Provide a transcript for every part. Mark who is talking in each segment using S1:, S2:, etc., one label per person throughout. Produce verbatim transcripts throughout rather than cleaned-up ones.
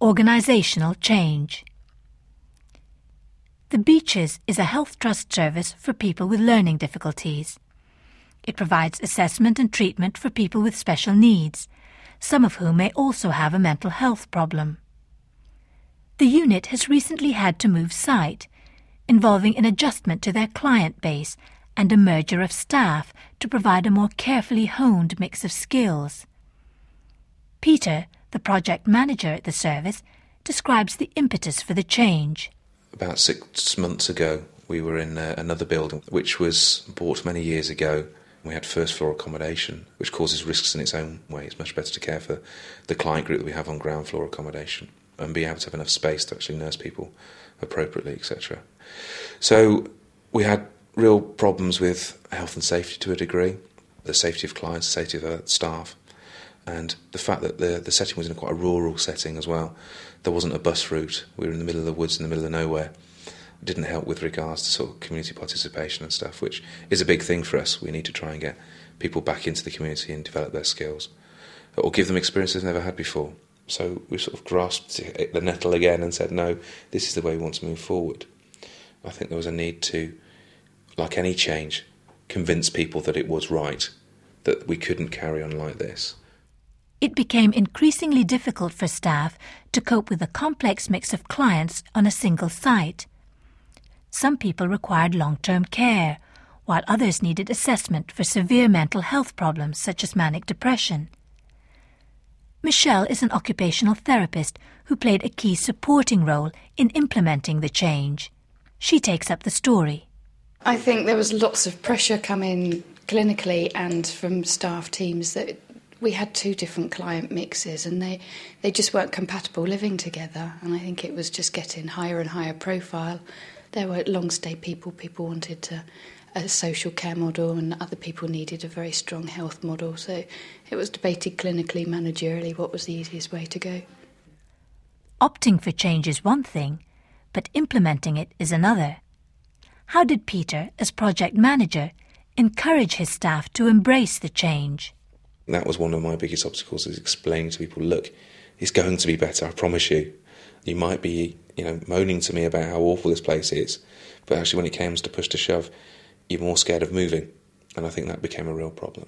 S1: organisational change. The Beeches is a health trust service for people with learning difficulties. It provides assessment and treatment for people with special needs, some of whom may also have a mental health problem. The unit has recently had to move site, involving an adjustment to their client base and a merger of staff to provide a more carefully honed mix of skills. Peter, the project manager at the service, describes the impetus for the change.
S2: About six months ago, we were in uh, another building which was bought many years ago. We had first floor accommodation, which causes risks in its own way. It's much better to care for the client group that we have on ground floor accommodation and be able to have enough space to actually nurse people appropriately, et cetera. So we had real problems with health and safety to a degree, the safety of clients, the safety of our staff, and the fact that the, the setting was in quite a rural setting as well. There wasn't a bus route. We were in the middle of the woods, in the middle of nowhere. It didn't help with regards to sort of community participation and stuff, which is a big thing for us. We need to try and get people back into the community and develop their skills, or give them experiences they've never had before. So we sort of grasped the nettle again and said, no, this is the way we want to move forward. I think there was a need to, like any change, convince people that it was right, that we couldn't carry on like this.
S1: It became increasingly difficult for staff to cope with a complex mix of clients on a single site. Some people required long-term care, while others needed assessment for severe mental health problems such as manic depression. Michelle is an occupational therapist who played a key supporting role in implementing the change. She takes up the story.
S3: I think there was lots of pressure coming clinically and from staff teams that we had two different client mixes and they, they just weren't compatible living together, and I think it was just getting higher and higher profile. There were long-stay people, people wanted to, a social care model, and other people needed a very strong health model, so it was debated clinically, managerially, what was the easiest way to go.
S1: Opting for change is one thing, but implementing it is another. How did Peter, as project manager, encourage his staff to embrace the change?
S2: That was one of my biggest obstacles, is explaining to people, look, it's going to be better, I promise you. You might be, you know, moaning to me about how awful this place is, but actually when it comes to push to shove, you're more scared of moving, and I think that became a real problem.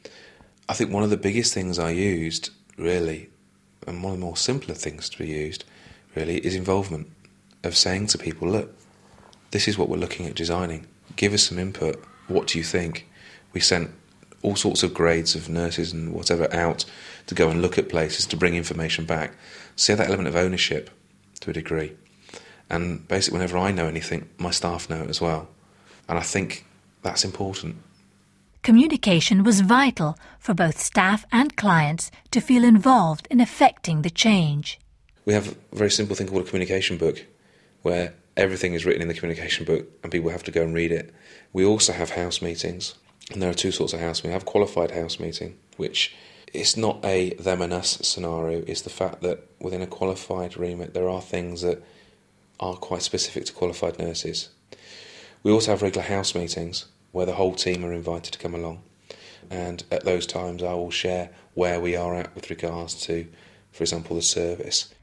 S2: I think one of the biggest things I used, really, and one of the more simpler things to be used, really, is involvement, of saying to people, look, this is what we're looking at designing, give us some input, what do you think? We sent all sorts of grades of nurses and whatever out to go and look at places to bring information back. See that element of ownership to a degree. And basically whenever I know anything, my staff know it as well. And I think that's important.
S1: Communication was vital for both staff and clients to feel involved in effecting the change.
S2: We have a very simple thing called a communication book, where everything is written in the communication book and people have to go and read it. We also have house meetings. And there are two sorts of house meetings. We have a qualified house meeting, which is not a them and us scenario. It's the fact that within a qualified remit, there are things that are quite specific to qualified nurses. We also have regular house meetings where the whole team are invited to come along. And at those times, I will share where we are at with regards to, for example, the service.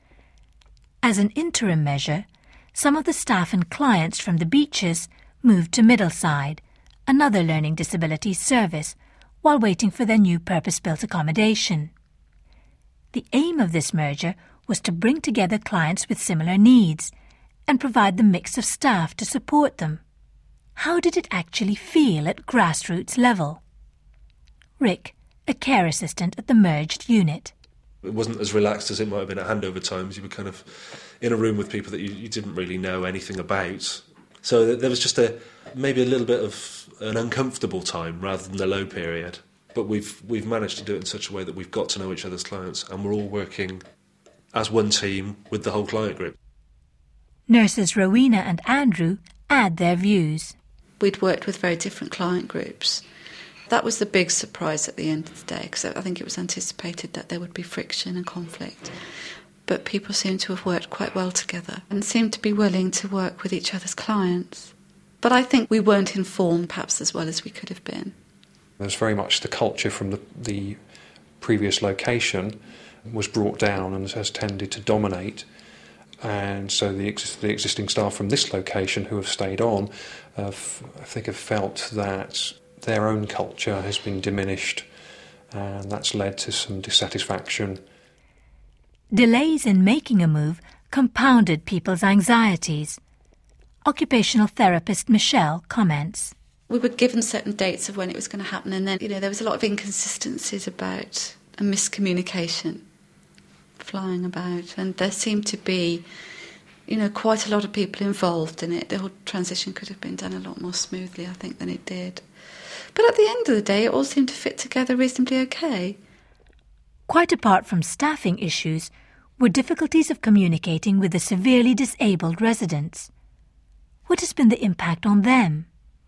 S1: As an interim measure, some of the staff and clients from the Beeches moved to Middleside, another learning disabilities service, while waiting for their new purpose-built accommodation. The aim of this merger was to bring together clients with similar needs and provide the mix of staff to support them. How did it actually feel at grassroots level? Rick, a care assistant at the merged unit.
S4: It wasn't as relaxed as it might have been at handover times. You were kind of in a room with people that you, you didn't really know anything about. So there was just a maybe a little bit of an uncomfortable time rather than the low period. But we've we've managed to do it in such a way that we've got to know each other's clients, and we're all working as one team with the whole client group.
S1: Nurses Rowena and Andrew add their views.
S5: We'd worked with very different client groups. That was the big surprise at the end of the day, because I think it was anticipated that there would be friction and conflict. But people seemed to have worked quite well together and seemed to be willing to work with each other's clients. But I think we weren't informed perhaps as well as we could have been.
S6: There's very much the culture from the, the previous location was brought down and has tended to dominate. And so the, ex- the existing staff from this location who have stayed on, uh, f- I think have felt that their own culture has been diminished, and that's led to some dissatisfaction.
S1: Delays in making a move compounded people's anxieties. Occupational therapist Michelle comments.
S5: We were given certain dates of when it was going to happen, and then, you know, there was a lot of inconsistencies about a miscommunication flying about, and there seemed to be, you know, quite a lot of people involved in it. The whole transition could have been done a lot more smoothly, I think, than it did. But at the end of the day, it all seemed to fit together reasonably okay.
S1: Quite apart from staffing issues, were difficulties of communicating with the severely disabled residents. What has been the impact on them?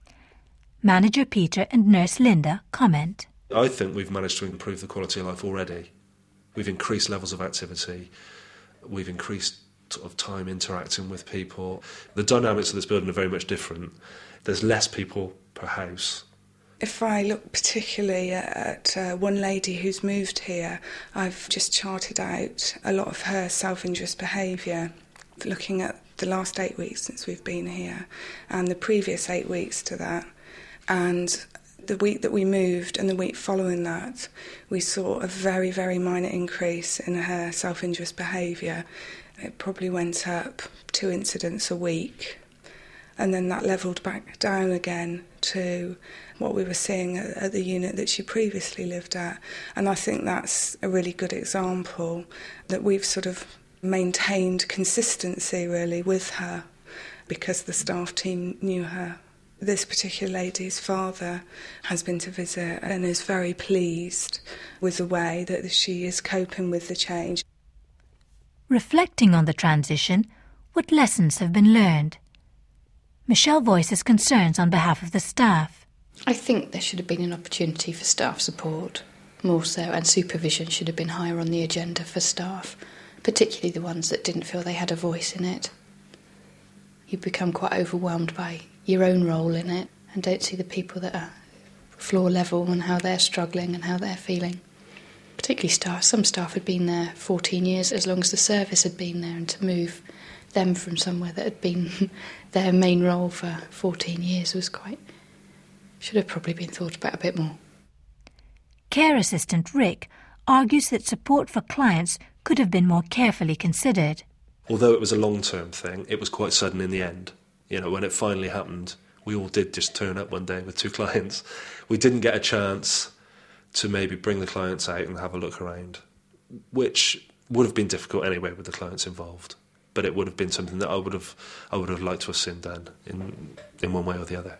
S1: Manager Peter and nurse Linda comment.
S4: I think we've managed to improve the quality of life already. We've increased levels of activity. We've increased sort of time interacting with people. The dynamics of this building are very much different. There's less people per house.
S7: If I look particularly at uh, one lady who's moved here, I've just charted out a lot of her self-injurious behaviour, looking at the last eight weeks since we've been here and the previous eight weeks to that. And the week that we moved and the week following that, we saw a very, very minor increase in her self-injurious behaviour. It probably went up two incidents a week. And then that levelled back down again to what we were seeing at, at the unit that she previously lived at. And I think that's a really good example that we've sort of maintained consistency really with her because the staff team knew her. This particular lady's father has been to visit and is very pleased with the way that she is coping with the change.
S1: Reflecting on the transition, what lessons have been learned? Michelle voices concerns on behalf of the staff.
S3: I think there should have been an opportunity for staff support, more so, and supervision should have been higher on the agenda for staff, particularly the ones that didn't feel they had a voice in it. You become quite overwhelmed by your own role in it and don't see the people that are floor level and how they're struggling and how they're feeling. Particularly staff. Some staff had been there fourteen years, as long as the service had been there, and to move them from somewhere that had been their main role for fourteen years was quite... should have probably been thought about a bit more.
S1: Care assistant Rick argues that support for clients could have been more carefully considered.
S4: Although it was a long-term thing, it was quite sudden in the end. You know, when it finally happened, we all did just turn up one day with two clients. We didn't get a chance to maybe bring the clients out and have a look around, which would have been difficult anyway with the clients involved. But it would have been something that I would have, I would have liked to have seen done in, in one way or the other.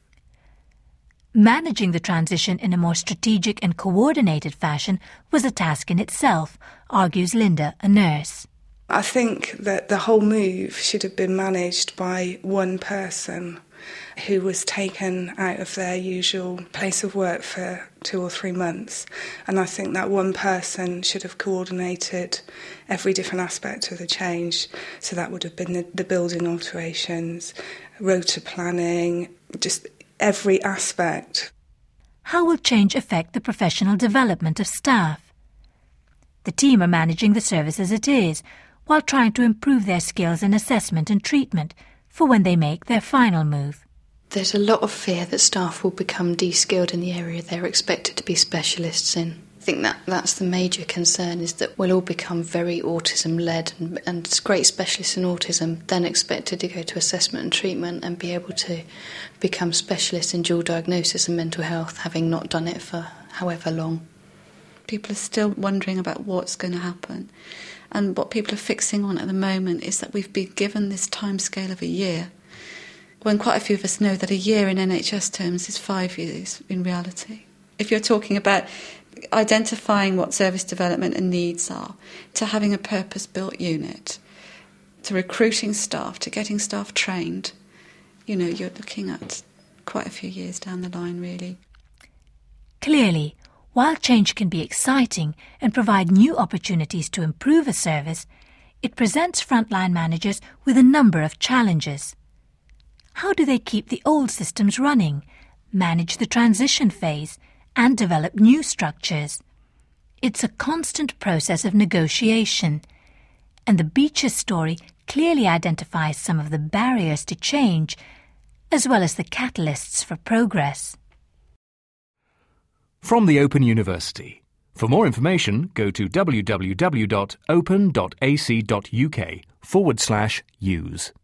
S1: Managing the transition in a more strategic and coordinated fashion was a task in itself, argues Linda, a nurse.
S7: I think that the whole move should have been managed by one person who was taken out of their usual place of work for two or three months. And I think that one person should have coordinated every different aspect of the change. So that would have been the, the building alterations, rota planning, just every aspect.
S1: How will change affect the professional development of staff? The team are managing the service as it is, while trying to improve their skills in assessment and treatment for when they make their final move.
S3: There's a lot of fear that staff will become de-skilled in the area they're expected to be specialists in. I think that that's the major concern, is that we'll all become very autism-led and, and great specialists in autism, then expected to go to assessment and treatment and be able to become specialists in dual diagnosis and mental health, having not done it for however long.
S5: People are still wondering about what's going to happen. And what people are fixing on at the moment is that we've been given this timescale of a year, when quite a few of us know that a year in N H S terms is five years in reality. If you're talking about identifying what service development and needs are, to having a purpose-built unit, to recruiting staff, to getting staff trained, you know, you're looking at quite a few years down the line, really.
S1: Clearly, while change can be exciting and provide new opportunities to improve a service, it presents frontline managers with a number of challenges. How do they keep the old systems running, manage the transition phase, and develop new structures? It's a constant process of negotiation, and the Beecher story clearly identifies some of the barriers to change, as well as the catalysts for progress.
S8: From the Open University. For more information, go to www.open.ac.uk forward slash use.